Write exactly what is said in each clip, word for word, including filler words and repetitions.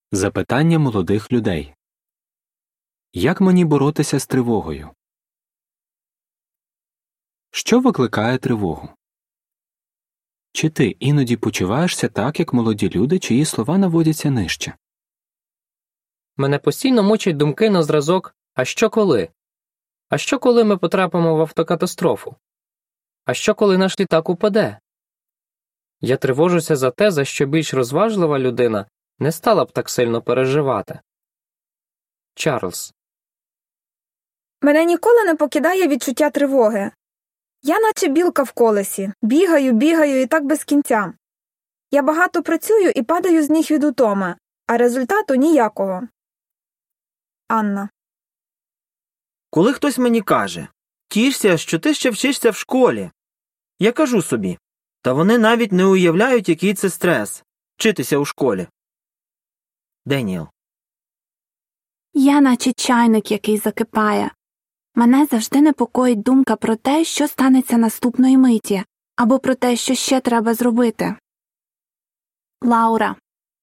Запитання молодих людей. Як мені боротися з тривогою? Що викликає тривогу? Чи ти іноді почуваєшся так, як молоді люди, чиї слова наводяться нижче? Мене постійно мучать думки на зразок «А що коли?», «А що коли ми потрапимо в автокатастрофу?», «А що коли наш літак упаде?». Я тривожуся за те, за що більш розважлива людина не стала б так сильно переживати. Чарльз. Мене ніколи не покидає відчуття тривоги. Я наче білка в колесі. Бігаю, бігаю і так без кінця. Я багато працюю і падаю з ніг від утоми, а результату ніякого. Анна. Коли хтось мені каже, тішся, що ти ще вчишся в школі, я кажу собі, та вони навіть не уявляють, який це стрес – вчитися у школі. Деніел. Я наче чайник, який закипає. Мене завжди непокоїть думка про те, що станеться наступної миті, або про те, що ще треба зробити. Лаура.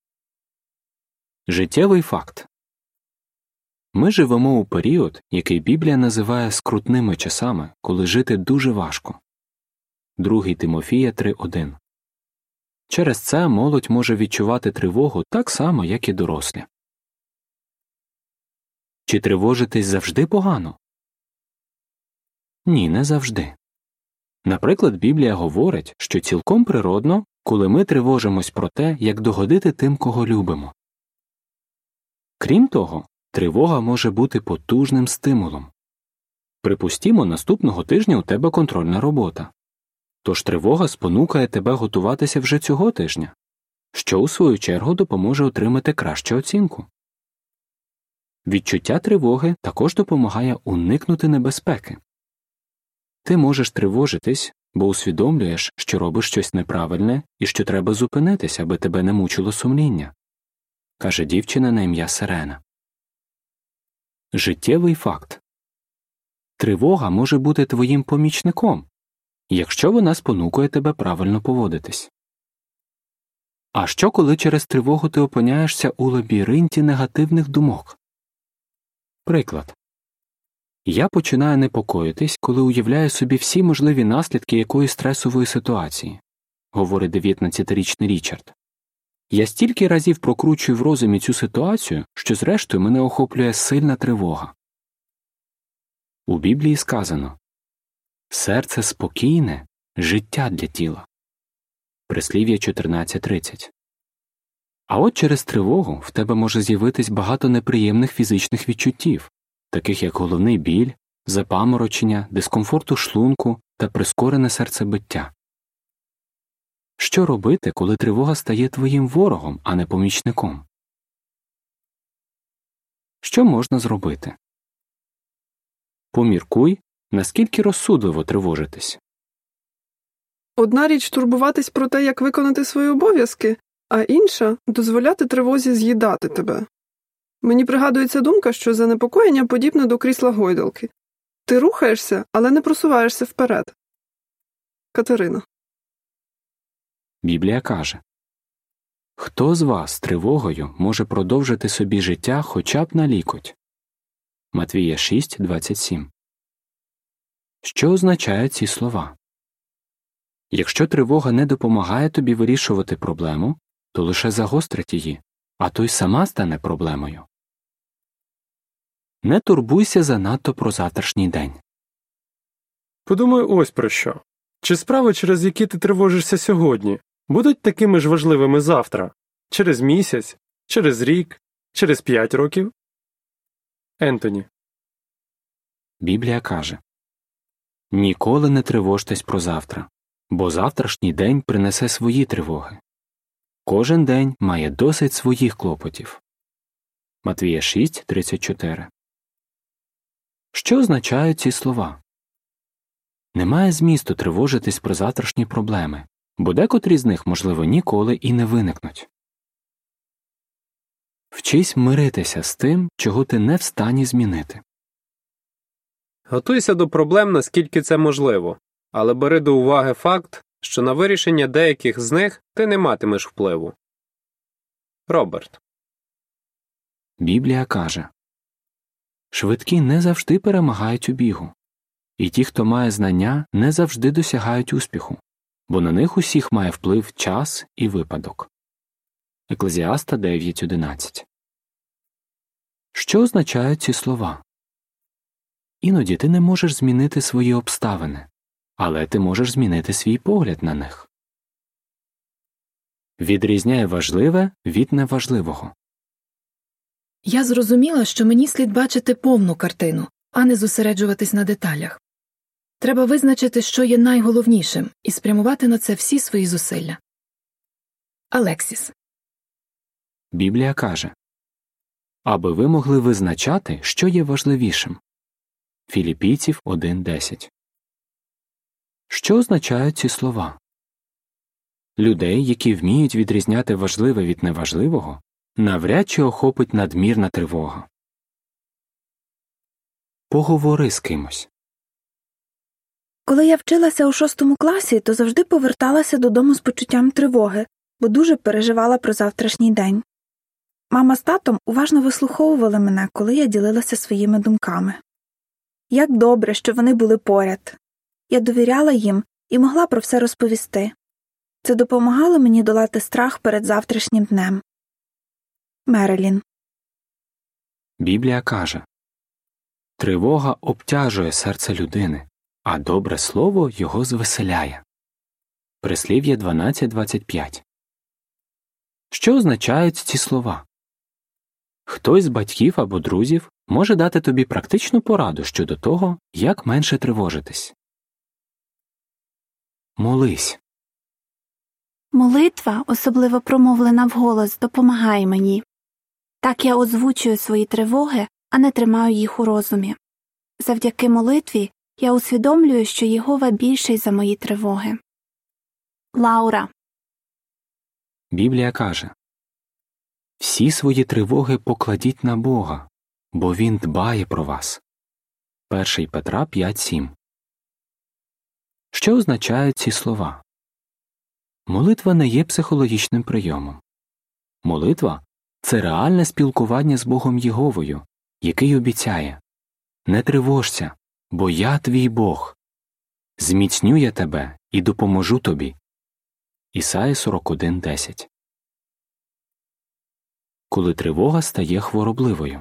Життєвий факт. Ми живемо у період, який Біблія називає скрутними часами, коли жити дуже важко. Другий Тимофія три один. Через це молодь може відчувати тривогу так само, як і дорослі. Чи тривожитись завжди погано? Ні, не завжди. Наприклад, Біблія говорить, що цілком природно, коли ми тривожимось про те, як догодити тим, кого любимо. Крім того, тривога може бути потужним стимулом. Припустімо, наступного тижня у тебе контрольна робота. Тож тривога спонукає тебе готуватися вже цього тижня, що у свою чергу допоможе отримати кращу оцінку. Відчуття тривоги також допомагає уникнути небезпеки. Ти можеш тривожитись, бо усвідомлюєш, що робиш щось неправильне і що треба зупинитися, аби тебе не мучило сумління, каже дівчина на ім'я Сирена. Життєвий факт. Тривога може бути твоїм помічником, якщо вона спонукує тебе правильно поводитись. А що, коли через тривогу ти опиняєшся у лабіринті негативних думок? Приклад. Я починаю непокоїтись, коли уявляю собі всі можливі наслідки якоїсь стресової ситуації, говорить дев'ятнадцятирічний Річард. Я стільки разів прокручую в розумі цю ситуацію, що зрештою мене охоплює сильна тривога. У Біблії сказано: «Серце спокійне – життя для тіла». Прислів'я чотирнадцять тридцять. А от через тривогу в тебе може з'явитись багато неприємних фізичних відчуттів, таких як головний біль, запаморочення, дискомфорт у шлунку та прискорене серцебиття. Що робити, коли тривога стає твоїм ворогом, а не помічником? Що можна зробити? Поміркуй, наскільки розсудливо тривожитись. Одна річ – турбуватись про те, як виконати свої обов'язки, а інша – дозволяти тривозі з'їдати тебе. Мені пригадується думка, що занепокоєння подібне до крісла гойдалки. Ти рухаєшся, але не просуваєшся вперед. Катерина. Біблія каже: «Хто з вас з тривогою може продовжити собі життя хоча б на лікоть?» Матвія шість двадцять сім. Що означають ці слова? Якщо тривога не допомагає тобі вирішувати проблему, то лише загострить її, а то й сама стане проблемою. Не турбуйся занадто про завтрашній день. Подумай ось про що. Чи справи, через які ти тривожишся сьогодні, будуть такими ж важливими завтра? Через місяць? Через рік? Через п'ять років? Ентоні. Біблія каже: «Ніколи не тривожтесь про завтра, бо завтрашній день принесе свої тривоги. Кожен день має досить своїх клопотів». Матвія шість тридцять чотири. Що означають ці слова? Немає змісту тривожитись про завтрашні проблеми, бо декотрі з них, можливо, ніколи і не виникнуть. Вчись миритися з тим, чого ти не в стані змінити. Готуйся до проблем, наскільки це можливо, але бери до уваги факт, що на вирішення деяких з них ти не матимеш впливу. Роберт. Біблія каже: «Швидкі не завжди перемагають у бігу, і ті, хто має знання, не завжди досягають успіху, бо на них усіх має вплив час і випадок». Еклезіаста дев'ять одинадцять. Що означають ці слова? Іноді ти не можеш змінити свої обставини, але ти можеш змінити свій погляд на них. Відрізняй важливе від неважливого. Я зрозуміла, що мені слід бачити повну картину, а не зосереджуватись на деталях. Треба визначити, що є найголовнішим, і спрямувати на це всі свої зусилля. Алексіс. Біблія каже: «Аби ви могли визначати, що є важливішим». Філіпійців один десять. Що означають ці слова? Людей, які вміють відрізняти важливе від неважливого, навряд чи охопить надмірна тривога. Поговори з кимось. Коли я вчилася у шостому класі, то завжди поверталася додому з почуттям тривоги, бо дуже переживала про завтрашній день. Мама з татом уважно вислуховували мене, коли я ділилася своїми думками. Як добре, що вони були поряд. Я довіряла їм і могла про все розповісти. Це допомагало мені долати страх перед завтрашнім днем. Мерелін. Біблія каже: «Тривога обтяжує серце людини, а добре слово його звеселяє». Прислів'я дванадцять двадцять п'ять. Що означають ці слова? Хтось з батьків або друзів може дати тобі практичну пораду щодо того, як менше тривожитись. Молись. Молитва, особливо промовлена вголос, допомагає мені. Так я озвучую свої тривоги, а не тримаю їх у розумі. Завдяки молитві я усвідомлюю, що Єгова більший за мої тривоги. Лаура. Біблія каже: «Всі свої тривоги покладіть на Бога, бо Він дбає про вас». перше Петра п'ять сім. Що означають ці слова? Молитва не є психологічним прийомом. Молитва – це реальне спілкування з Богом Єговою, який обіцяє: «Не тривожся, бо я твій Бог. Зміцню я тебе і допоможу тобі». Ісая сорок один десять. Коли тривога стає хворобливою.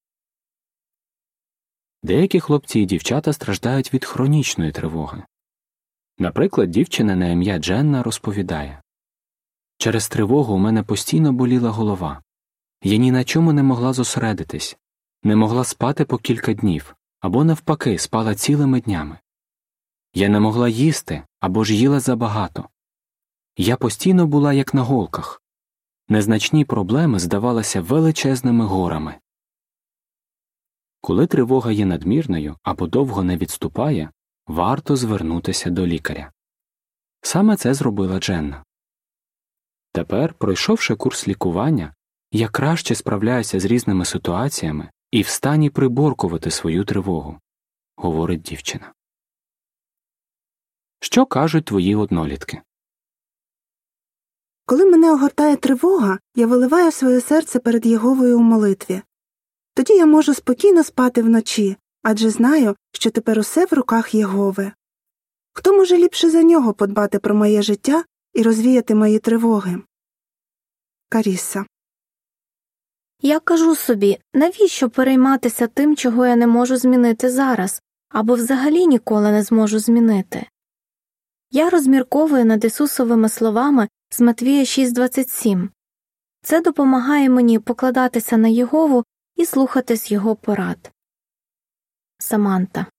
Деякі хлопці і дівчата страждають від хронічної тривоги. Наприклад, дівчина на ім'я Дженна розповідає: «Через тривогу у мене постійно боліла голова. Я ні на чому не могла зосередитись, не могла спати по кілька днів, або навпаки спала цілими днями. Я не могла їсти, або ж їла забагато. Я постійно була як на голках. Незначні проблеми здавалися величезними горами». Коли тривога є надмірною або довго не відступає, варто звернутися до лікаря. Саме це зробила Дженна. Тепер, пройшовши курс лікування, я краще справляюся з різними ситуаціями і в стані приборкувати свою тривогу, говорить дівчина. Що кажуть твої однолітки? Коли мене огортає тривога, я виливаю своє серце перед Єговою у молитві. Тоді я можу спокійно спати вночі, адже знаю, що тепер усе в руках Єгови. Хто може ліпше за нього подбати про моє життя і розвіяти мої тривоги? Карісса. Я кажу собі, навіщо перейматися тим, чого я не можу змінити зараз, або взагалі ніколи не зможу змінити? Я розмірковую над Ісусовими словами з Матвія шість двадцять сім. Це допомагає мені покладатися на Єгову і слухатись Його порад. Саманта.